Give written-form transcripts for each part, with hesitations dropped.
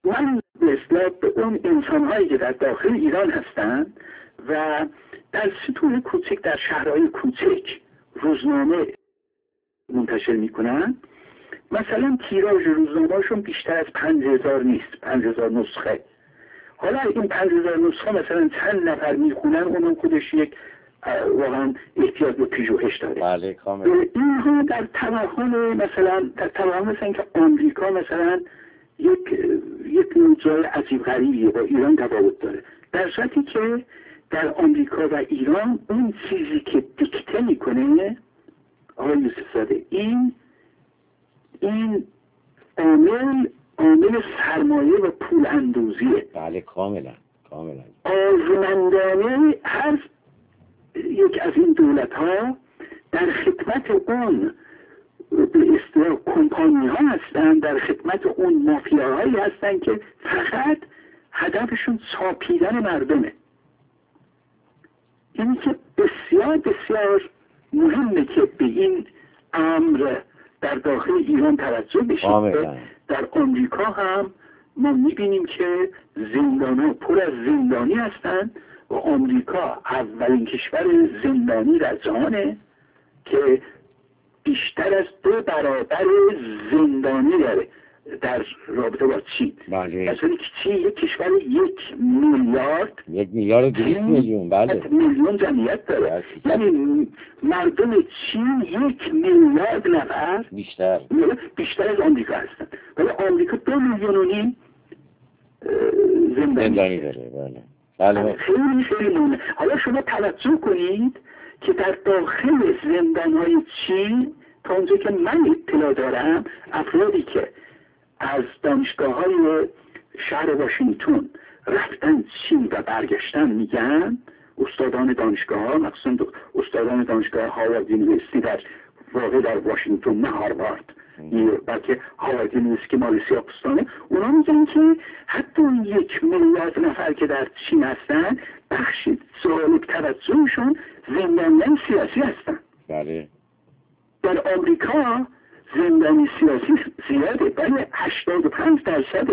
من به اصطلاح به اون انسان‌هایی که در داخل ایران هستند و در سطوح کوچک، در شهرهای کوچک روزنامه منتشر میکنن، مثلا تیراژ روزنامه‌شون بیشتر از 5000 نیست، 5000 نسخه. حالا این 5000 نسخه مثلا چند نفر میخونن، اونم خودش یک واقعا احتیاج به پژوهش داره. بله کاملا. اینها در توهم مثلا که آمریکا مثلا یک موضوع عجیب غریبیه، با ایران تفاوت داره، در صورتی که در آمریکا و ایران اون چیزی که دیکته میکنه آقای یوسف زاده، این عامل سرمایه و پول اندوزیه. بله کاملا. آزمندانه هر یک از این دولت ها در خدمت اون به اصطلاح کمپانی ها هستن، در خدمت اون مافیاهایی هستن که فقط هدفشون چاپیدن مردمه. اینی که بسیار بسیار مهمه که به این امر در داخل ایران توجه بشه. در آمریکا هم ما میبینیم که زندان‌ها پر از زندانی هستند و آمریکا اولین کشور زندانی در جهانه که بیشتر از 2 برابر زندانی داره در رابطه با چین. بله. مثلا چین یک کشور 1 میلیارد 200 میلیون بله میلیون جمعیت داره. یعنی مردم چین 1 میلیارد نفر بیشتر از آمریکا هستن، ولی آمریکا 2 میلیون و نیم زندانی داره. بله. خیلی مهمه. حالا شما توجه کنید که در داخل زندان‌های چین تا اونجا که من اطلاع دارم، افرادی که از دانشگاه‌های شهر واشنگتن رفتن چین و برگشتن میگن، استادان دانشگاه‌ها، مخصوصا استادان دانشگاه هاروارد یونیورسیتی در واقع در واشنگتن، نه هاروارد، بلکه هاروارد یونیورسیتی که مال سیاه‌پوستانه، اونا میگن که حتی 1 میلیارد نفر که در چین هستن، بخشی جالب توجهشون زندانیان سیاسی هستن. بله. در آمریکا زندانی سیاسی زیاده، ولی 85%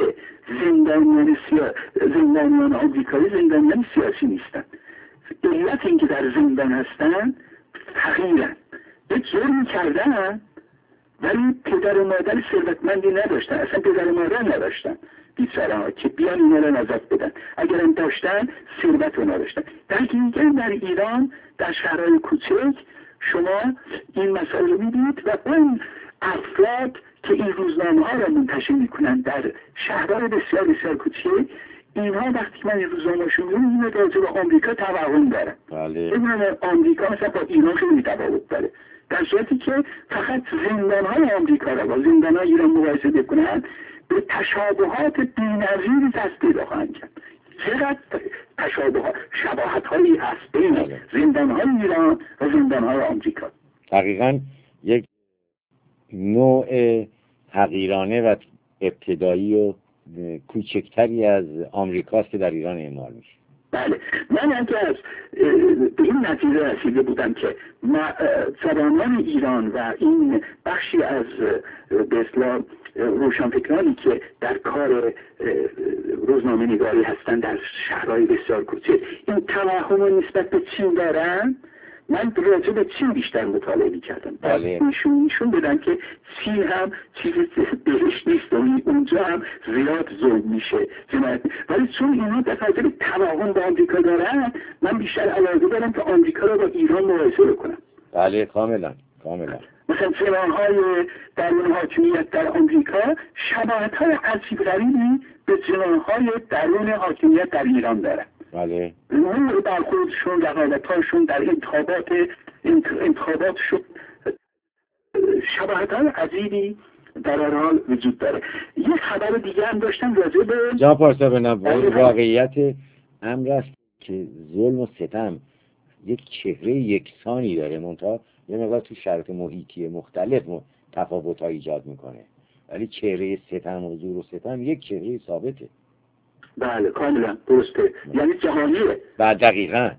زندانیان آمریکایی زندانیان سیاسی نیستن. علت اینکه در زندان هستن فقیرن، یک جرمی کردن ولی پدر و مادر ثروتمندی نداشتن، اصلا پدر و مادر نداشتن بیچاره‌ها که بیان اینا رو نجات بدن، اگرم داشتن ثروت رو نداشتن. در ایران در شهرهای کوچک شما این مسئله رو می‌بینید و اون افراد که این روزنامه ها را منتشر میکنن در شهرهای بسیار بسیار کوچک، اینها وقتی من این روزنامه‌شون می‌بینم اینا راجع به آمریکا توهم دارن. بله. ببینن آمریکا مثلا با ایران خیلی تفاوت داره، در صورتی که فقط زندان‌های آمریکا را با زندان‌های ایران مقایسه بکنن به تشابهات بی‌نظیری دست پیدا خواهند کرد. چقدر شباهت‌هایی هست بین زندان‌های ایران و زندان‌های آمریکا. دقیقاً یک نوع حقیرانه و ابتدایی و کوچکتری از آمریکاست که در ایران اعمال میشه. بله، من اگر به این نتیجه رسیده بودم که جوانان ایران و این بخشی از به اصطلاح روشنفکرانی که در کار روزنامه نگاری هستن در شهرهای بسیار کوچک این توهم و نسبت به چین دارن، من راجع به چین بیشتر مطالعه می‌کردم. بله. نشون بدن که چین هم چیزی بهش نیست و اونجا هم زیاد ظلم میشه، ولی چون اینا در خاطر توهم با آمریکا دارن، من بیشتر علاقه دارم که آمریکا رو با ایران مقایسه بکنم. بله کاملا. مثلا جناح‌های درون حاکمیت در آمریکا شباهت‌های عجیب غریبی به جناح‌های درون حاکمیت در ایران دارن. بله. نوع برخوردشون، رقابت‌هاشون در انتخاباتشون شباهت‌های عجیبی در هر حال وجود داره. یه خبر دیگه هم داشتم راجع به جناب پارسا، واقعیت امر است که ظلم و ستم یک چهره یکسانی داره، منتها یه مقدار تو شرایط محیطی مختلف تفاوت‌ها ایجاد میکنه، ولی چهره ستم و زور و ستم یک چهره ثابته. بله کاملا درسته، یعنی جهانیه. دقیقاً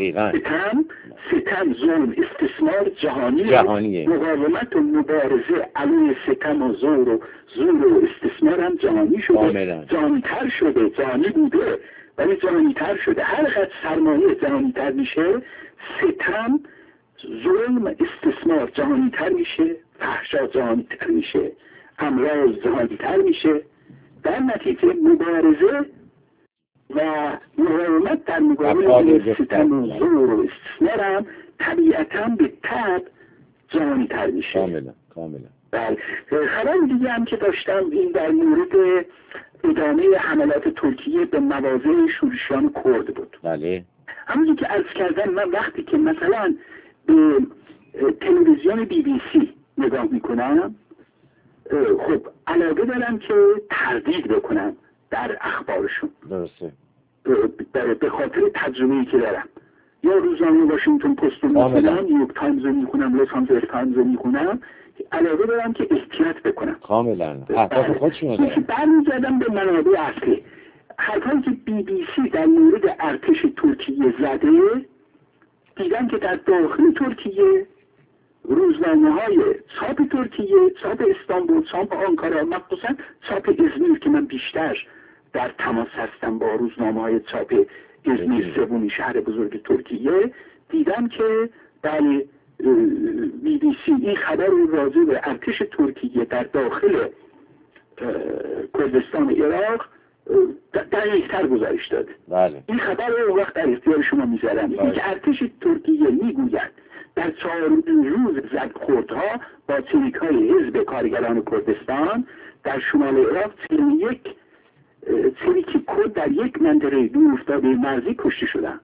ستم ظلم استثمار جهانیه. مقاومت و مبارزه علیه ستم و زور و استثمار هم جهانی شده، جهانی‌تر شده، جهانی بوده ولی جهانی‌تر شده. هر قدر سرمایه جهانی‌تر میشه، ستم ظلم استثمار جهانی‌تر میشه، فحشا جهانی‌تر میشه، امراض جهانی‌تر میشه. در نتیجه مبارزه و مقاومت در مقابل ستم و زور و استثمار هم طبیعتاً به طبع جهانی‌تر میشه. کاملا. بله. خبر دیگه هم که داشتم این در مورد ادامه حملات ترکیه به مواضع شورشیان کرد بود. بله. همونجور که عرض کردم، من وقتی که مثلا به تلویزیون BBC نگاه میکنم، خب علاقه دارم که تردید بکنم در اخبارشون. درسته. به خاطر تجربه‌ای که دارم. یا روزنامه واشنگتن پست رو میخونم، نیویورک تایمز رو میخونم، لس آنجلس تایمز رو میخونم، علاقه دارم که احتیاط بکنم. کاملا. اهداف خودشون رو دارن. برمیگردم به منابع اصلی. حرفایی که BBC در مورد ارتش ترکیه زده، دیدم که در داخل ترکیه روزنامه‌های چاپ ترکیه، چاپ استانبول، چاپ آنکارا، مخصوصا چاپ ازمیر که من بیشتر در تماس هستم با روزنامه‌های چاپ ازمیر، سومین شهر بزرگ ترکیه، دیدم که بله BBC این خبر رو راجع به ارتش ترکیه در داخل کردستان عراق دقیق‌تر گزارش داده. بله. این خبر رو وقت در اختیار شما میذارم. این که ارتش ترکیه میگوید در 4 روز زدخوردها با چریک‌های حزب کارگران کردستان در شمال عراق 31 چریک کرد در یک منطقه دور افتاده مرزی کشته شدند.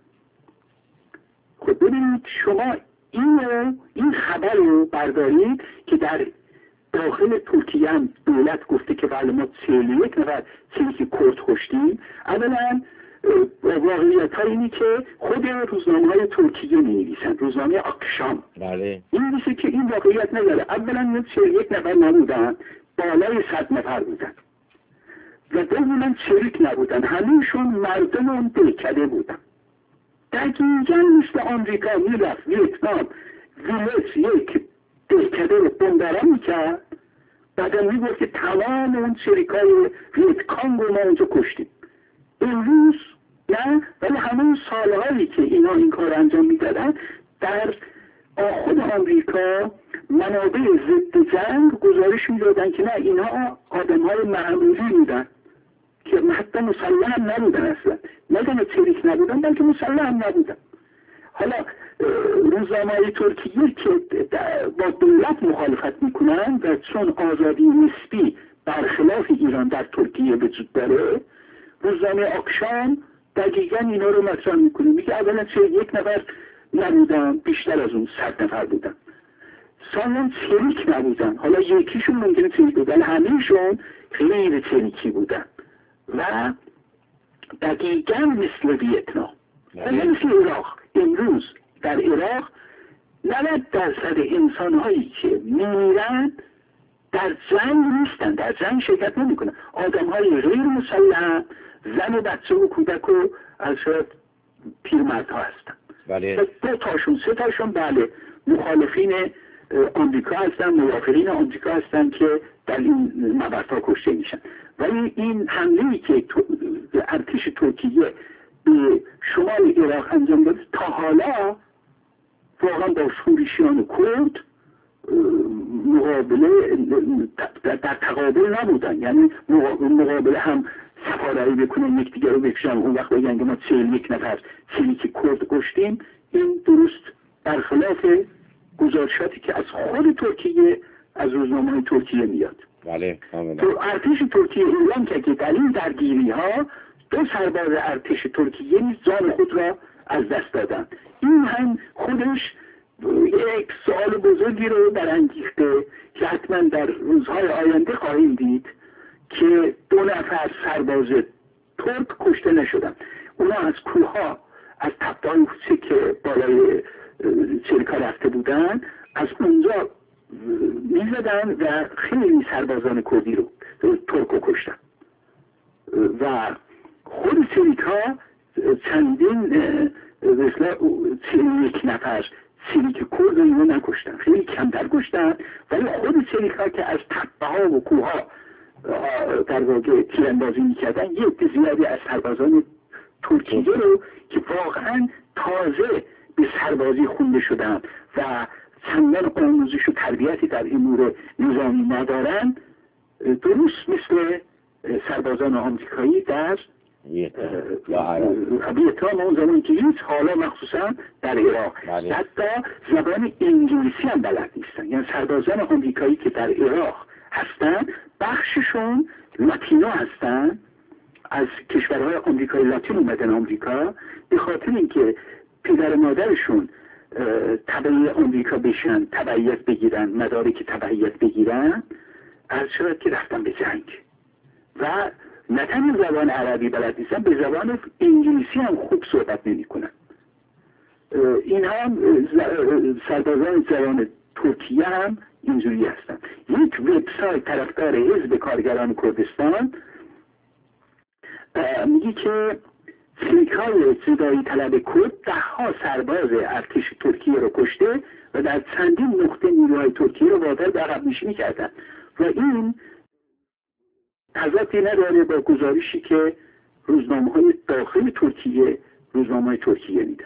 خب ببینید شما این خبر رو بردارید که در داخل ترکیه هم دولت گفته که بله ما 41 نفر چریک کرد کشتیم. اولا واقعیت ها اینی که خود روزنامه‌های ترکیه می‌نویسن، روزنامه آکشام بله می‌نویسه که این واقعیت نداره. اولا 41 نفر نبودن، بالای 100 نفر بودن و دوما چریک نبودن، همه‌شون مردم اون دهکده بودن. دقیقاً مثل آمریکا میرفت ویتنام ویلس یک دهکده رو بمباران میکرد، بعدا میگفت که تمام اون چریکای ویتکانگ رو ما اونجا کشتیم. امروز نه، ولی همون سالهایی که اینا این کار انجام میدادن، در خود آمریکا منابع ضد جنگ گزارش میدادن که نه اینها آدمهای معمولی بودن که حتی مسلح هم نبودن، اصلا نه چریک نبودن بلکه مسلح هم نبودن. حالا روزنامه‌های ترکیه که با دولت مخالفت میکنن و چون آزادی نسبی برخلاف ایران در ترکیه وجود داره، روزنامه آکشام دقیقاً اینا رو مطرح میکنه، میگه اولا 41 نفر نبودن، بیشتر از اون 100 نفر بودن. ثانیاً چریک نبودن، حالا یکیشون ممکنه چریک بودن، همه‌شون غیر چریکی بودن و دقیقاً مثل ویتنام و مثل عراق. امروز در عراق 90% انسان‌هایی که میمیرن در جنگ نیستن، در جنگ شرکت نمی‌کنن، آدم‌های غیر مسلح، زن و بچه و کودک و از شاید پیرمردها هستن. بله. 2 تاشون 3 تاشون بله مخالفین آمریکا هستن، موافقین آمریکا هستن که در این نبردها کشته میشن. ولی این حمله‌ای که ارتش ترکیه به شمال عراق انجام داد تا حالا واقعا با شورشیان کرد مقابله در تقابل نبودن، یعنی مقابله هم سفارایی بکنن یکدیگر رو بکشن اون وقت بگن که ما 41 نفر چریک کرد کشتیم. این درست برخلاف گزارشاتی که از خود ترکیه، از روزنامه‌های ترکیه میاد. بله کاملا. تو ارتش ترکیه اعلام کرد که در این درگیری ها 2 سرباز ارتش ترکیه نیز جان خود را از دست دادند. این هم خودش یک سوال بزرگی رو برانگیخته که حتما در روزهای آینده خواهیم دید که 2 نفر سرباز ترک کشته نشدن. اونا از کوهها، از تپه‌های که بالای چریکا رفته بودن، از اونجا میزدن و خیلی سربازان کردی رو ترک کشتن و خود سریکا چندین مثلا 31 نفر سریک کرد اینو نکشتن، خیلی کمتر کشتن، ولی خود سریکا که از تپه ها و کوه ها در واقع تیراندازی میکردن یه عده زیادی از سربازان ترکیه رو که واقعا تازه به سربازی خونده شدن و چندان آموزش و تربیتی در امور نظامی ندارن، درست مثل سربازان آمریکایی در ویتنام اون زمانی که هیچ، حالا مخصوصا در عراق حتی زبان انگلیسی هم بلد نیستن. یعنی سربازان آمریکایی که در عراق هستن بخششون لاتینو هستن، از کشورهای آمریکای لاتین اومدن آمریکا به خاطر اینکه پدر مادرشون تبعی آمریکا بشن، تبعیت بگیرن، مدارک تبعیت بگیرن، از شاید که رفتن به جنگ و نه تنها زبان عربی بلد نیستن، به زبان انگلیسی هم خوب صحبت نمی کنن. این هم سربازان زبان ترکیه هم اینجوری هستن. یک وبسایت طرفدار حزب کارگران کردستان میگه که سریکای جدایی طلب کرد 10 سرباز ارتش ترکیه رو کشته و در چندین نقطه نیروهای ترکیه رو وادار به عقب نشینی کردن و این تضادی نداره با گزارشی که روزنامه‌های داخل ترکیه میدن.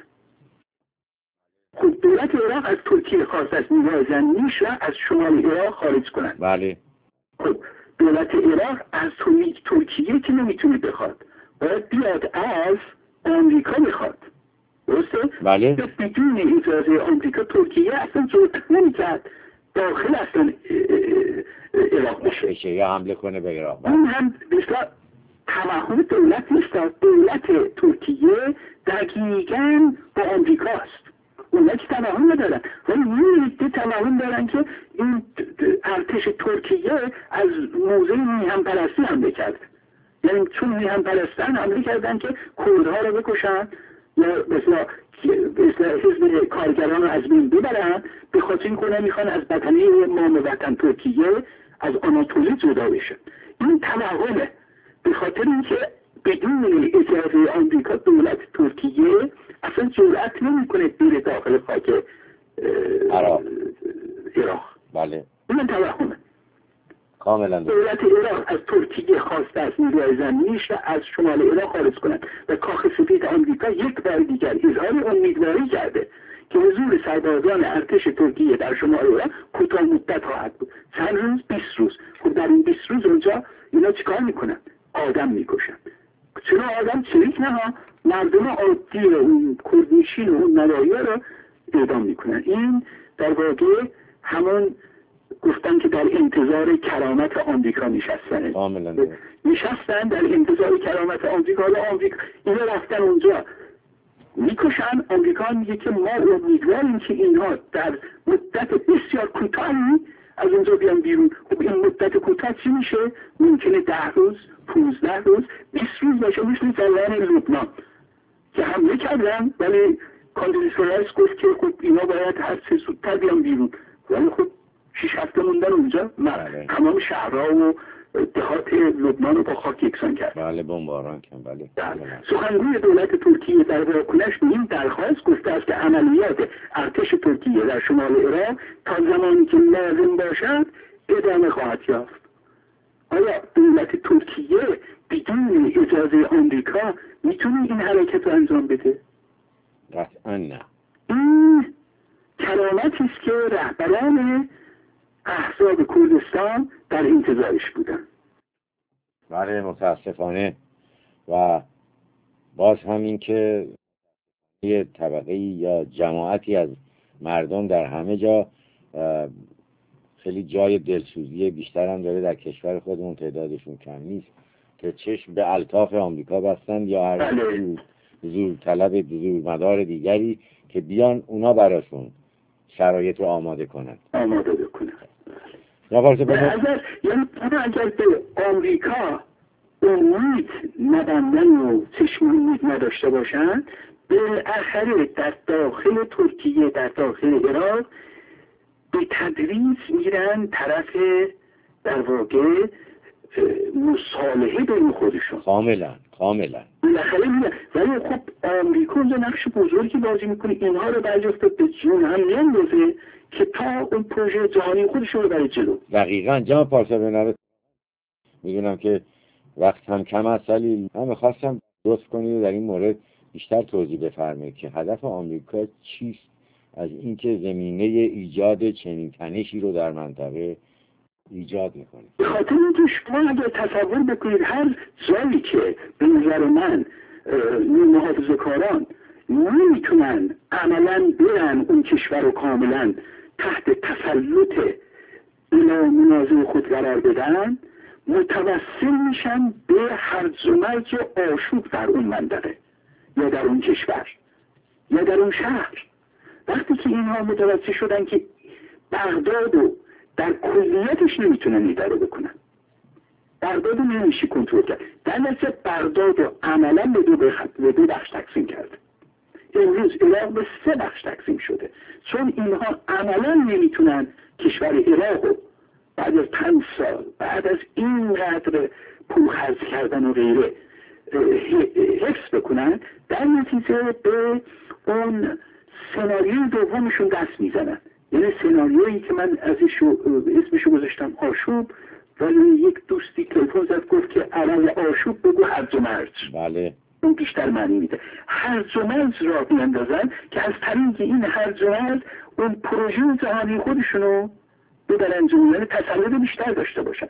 خب دولت عراق از ترکیه خواست از نیروهای زمینیش را از شمال عراق خارج کنند. بله. خب دولت عراق از ترکیه که نمیتونه بخواد، باید بیاد از آمریکا بخواد. درسته؟ بله. بدون اجازه آمریکا ترکیه اصلا جرأت نمی‌کرد داخل اصلا عراق بشه یا حمله کنه به عراق. این هم مثلا توهم دولت نیست. دولت ترکیه دقیقاً با آمریکاست. اونا که توهم ندارن ولی یه توهم دارن که این ارتش ترکیه از موضع میهم پرستی حمله کرد. یعنی چون میهم پرستن حمله کردن که کردها رو بکشن یا مثلا حزب کارگران رو از بین ببرن، به خاطر این کنه میخوان از بدنه مام وطن ترکیه از آناتولی جدا بشن. این توهمه، به خاطر اینکه بدون اجازه آمریکا دولت ترکیه اصلا جرأت نمیکنه بره داخل خاک عراق. بله. این توهمه. کاملا. دولت عراق از ترکیه خواسته از نیروهای زمینیش از شمال عراق خارج کنند و کاخ سفید آمریکا یک بار دیگر اظهار امیدواری کرده که حضور سربازان ارتش ترکیه در شمال عراق کوتاه مدت خواهد بود. چند روز؟ 20 روز. خب در این 20 روز اونجا اینا چیکار میکنن؟ آدم میکشن. چرا آدم؟ شریک نه، مردم عادی و اون کردنشین و اون نواحی رو اعدام میکنن. این در واقع همون گفتن که در انتظار کرامت آمریکا نشستن. نشستن در انتظار کرامت آمریکا. حالا آمریکا اینا رفتن اونجا میکشن. آمریکا میگه که ما امیدواریم که اینها در مدت بسیار کوتاهی از اونجا بیان بیرون. خب این مدت کوتاه چی میشه؟ ممکنه 10 روز، 15 روز، 20 روز باشه، مثل جریان لبنان که حمله کردن ولی کاندیلیسا رایس گفت که خب اینا باید هر چه زودتر بیان بیرون، ولی خب 6 هفته موندن اونجا. تمام شهرها و دهات لبنان رو با خاک یکسان کرد. بله، بمباران کرد. بله. سخنگوی دولت ترکیه در واکنش به این درخواست گفته است که عملیات ارتش ترکیه در شمال عراق تا زمانی که لازم باشد ادامه خواهد یافت. آیا دولت ترکیه بدون اجازه آمریکا میتونه این حرکت رو انجام بده؟ قطعا نه. این کرامتی است که رهبران احزاب کردستان در انتظارش بودن. بله، متاسفانه. و باز همین که یه طبقه یا جماعتی از مردم در همه جا خیلی جای دلسوزی بیشتر هم داره در کشور خودمون، تعدادشون کم نیست که چشم به الطاف آمریکا بستند یا هر زور طلب زور مدار دیگری که بیان اونا براشون شرایط رو آماده کنند. اگر به آمریکا امید نبندن و چشم امید نداشته باشند، بالاخره در داخل ترکیه، در داخل عراق به تدریج میرن طرف در واقع مصالحه بین خودشون. کاملا بالاخره ولی خب آمریکا اونجا نقش بزرگی بازی میکنه، اینها رو برجسته به جون هم نمیندازه که تا اون پروژه جهانی خودشون رو برای جلو. دقیقاً جناب پارسا بنابرای میدونم که وقت هم کم است، ولی من میخواستم لطف کنید در این مورد بیشتر توضیح بفرمایید که هدف آمریکا چیست از اینکه زمینه ایجاد چنین تنشی رو در منطقه ایجاد میکنه. به خاطر اینکه شما اگر تصور بکنید هر جایی که به نظر من محافظه‌کاران نمیتونن عملا برن اون کشور رو کاملا تحت تسلط اینا منازع خود قرار بدن، متوسل میشن به هرج و مرج آشوب در اون منطقه یا در اون کشور یا در اون شهر. وقتی که اینها متوسل شدن که بغداد رو در کلیتش نمیتونن اداره بکنن، بغداد رو نمیشه کنترل کرد، در نتیجه بغداد رو عملا به دو بخش تقسیم کرد. امروز عراق به 3 بخش تقسیم شده، چون اینها عملا نمیتونن کشور عراق رو بعد از 5 سال بعد از اینقدر پول خرج کردن و غیره حفظ بکنن، در نتیجه به اون سناریوی دومشون دست میزنن. یعنی سناریویی که من اسمشو گذاشتم آشوب، ولی یک دوستی تلفن زد گفت که عوض آشوب بگو هرج و مرج. بله، اون بیشتر معنی میده. هرج و مرج را بیندازن که از طریق این هرج و مرج اون پروژه جهانی خودشونو ببرن جلو، یعنی تسلط بیشتر داشته باشن.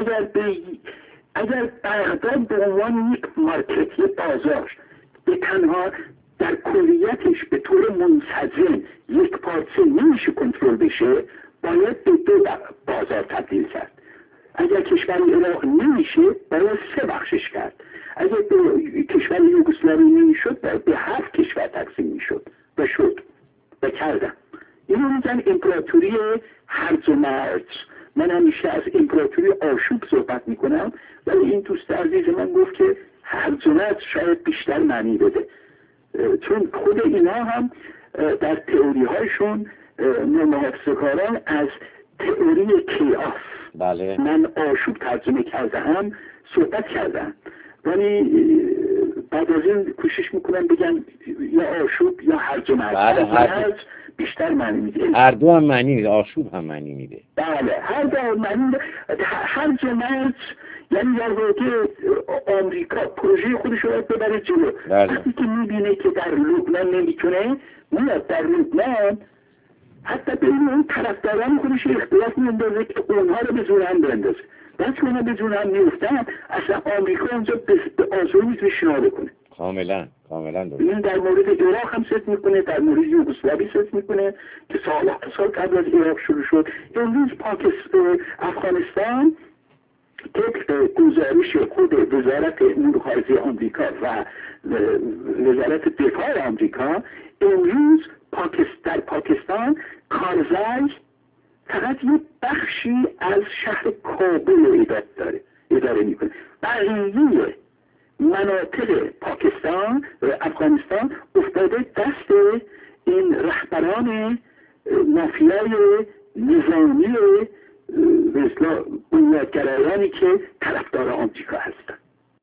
اگر بغداد به عنوان یک مارکت، یک بازار، به تنها در کلیتش به طور منسجم یک پارچه نمیشه کنترل بشه، باید به 2 بازار تبدیل کرد. اگر کشور عراق نمیشه باید 3 بخشش کرد. اگر به کشور یوگسلاوی نمیشد باید به 7 کشور تقسیم میشد و شد و کردن. اینو میگن امپراتوری هرج و مرج. من همیشه از امپراتوری آشوب صحبت میکنم، ولی این دوست عزیز من گفت که هرج و مرج شاید بیشتر معنی بده، چون خود اینا هم در تئوری هایشون محافظه‌کاران از تئوری کیاس، بله، من آشوب ترجمه کردم، صحبت کردم، ولی بعد از این کوشش میکنم بگم یا آشوب یا هرج و مرج. بله، بیشتر معنی میده، هر دو هم معنی میده، آشوب هم معنی میده. بله، هر دو معنی میده. هرج و مرج یعنی در واقع آمریکا پروژه خودش رو ببره جلو. وقتی که میبینه که در لبنان نمیتونه، میاد در لبنان حتی بین اون طرفداران خودش اختلاف میندازه که اونها رو به زور هم بندازه. بعد که اونها به زور هم میفتن، اصلا آمریکا اونجا به آزور میتونه شنا بکنه. کاملا درست. این در مورد عراق هم ست میکنه، در مورد یوگسلاوی ست میکنه که سال قبل از عراق شروع شد. امروز افغانستان طبق گزارش خود وزارت امور خارجه آمریکا و وزارت دفاع آمریکا، امروز در پاکستان کارزای فقط یک بخشی از شهر کابل رو اداره میکنه. بقیه مناطق پاکستان و افغانستان افتاده دست این رهبران مافیای نظامی بنیادگرایانی که طرفدار آمریکا هستند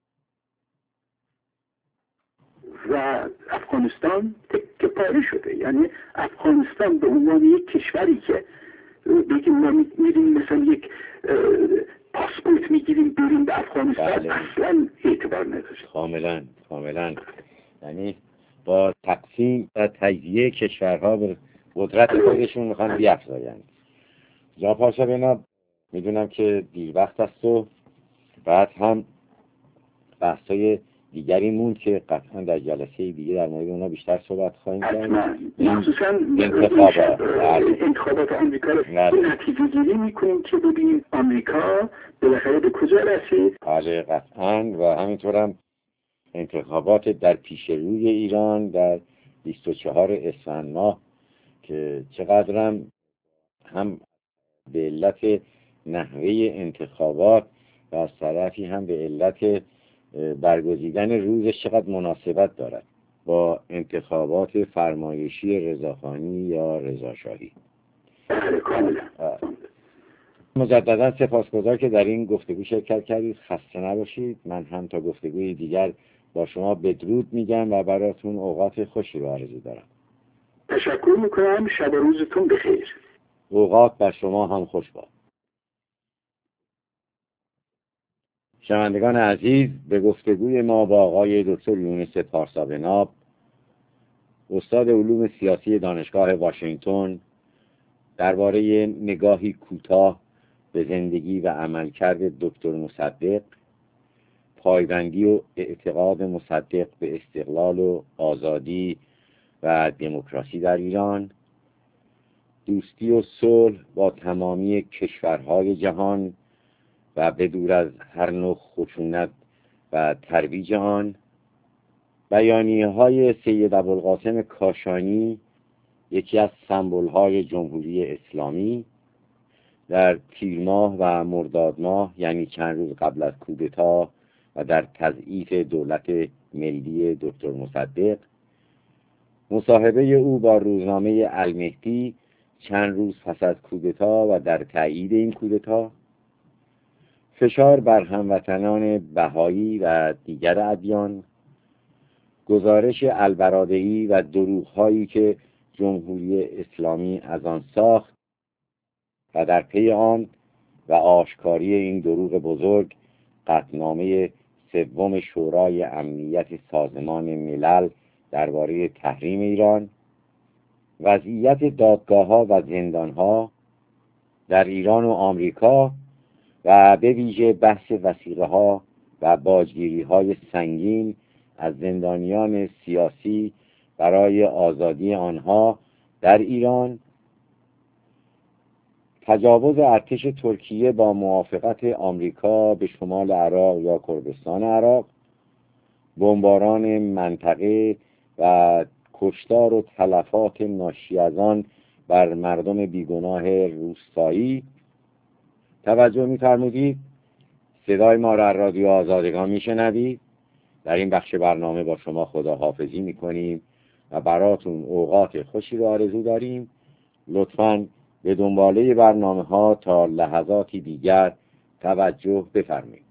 و افغانستان تکه پاره شده. یعنی افغانستان به عنوان یک کشوری که بگیم ما میریم مثلا یک پاسپورت میگیریم بریم به افغانستان، اصلا اعتبار نداشت. کاملا یعنی با تقسیم و تجزیه کشورها به قدرت خودشون میخوان بیافزایند. جناب پاشا بنا میدونم که دیر وقت است و بعد هم بحثای دیگری موند که قطعا در جلسه دیگه در مورد اونا بیشتر صحبت خواهیم کرد. مخصوصا انتخابات آمریکا رو نتیجه گیری میکنیم که ببینیم آمریکا بالاخره به کجا رسید. بله قطعا، و همینطورم انتخابات در پیش روی ایران در 24 اسفند ماه که چقدرم هم به علت نحوه انتخابات و از طرفی هم به علت برگزیدن روزش چقدر مناسبت دارد با انتخابات فرمایشی رضاخانی یا رضاشاهی. بله کاملا. مجددا سپاسگزار که در این گفتگو شرکت کردید. خسته نباشید. من هم تا گفتگوی دیگر با شما بدرود میگم و براتون اوقات خوشی رو آرزو دارم. تشکر میکنم. شب روزتون بخیر. اوقات بر شما هم خوش باد. شنوندگان عزیز، به گفتگوی ما با آقای دکتر یونس پارسابناب، استاد علوم سیاسی دانشگاه واشنگتن، درباره نگاهی کوتاه به زندگی و عملکرد دکتر مصدق، پایبندی و اعتقاد مصدق به استقلال و آزادی و دموکراسی در ایران، دوستی و صلح با تمامی کشورهای جهان و بدور از هر نوع خشونت و ترویج آن، بیانیه‌های سید ابوالقاسم کاشانی، یکی از سمبول‌های جمهوری اسلامی، در تیر ماه و مرداد ماه، یعنی چند روز قبل از کودتا و در تضعیف دولت ملی دکتر مصدق، مصاحبه او با روزنامه المهدی چند روز پس از کودتا و در تایید این کودتا، فشار بر هموطنان بهایی و دیگر ادیان، گزارش البرادعی و دروغ‌هایی که جمهوری اسلامی از آن ساخت و در پی آن و آشکاری این دروغ بزرگ، قطعنامه سوم شورای امنیت سازمان ملل درباره تحریم ایران، وضعیت دادگاه‌ها و زندان‌ها در ایران و آمریکا و به ویژه بحث وثیقه‌ها و باجگیری‌های سنگین از زندانیان سیاسی برای آزادی آنها در ایران، تجاوز ارتش ترکیه با موافقت آمریکا به شمال عراق یا کردستان عراق، بمباران منطقه و کشتار و تلفات ناشی از آن بر مردم بیگناه روستایی. توجه می‌فرمودید صدای ما را رادیو آزادگان میشنوید. در این بخش برنامه با شما خداحافظی میکنیم و براتون اوقات خوشی رو آرزو داریم. لطفاً به دنباله برنامه ها تا لحظاتی دیگر توجه بفرمایید.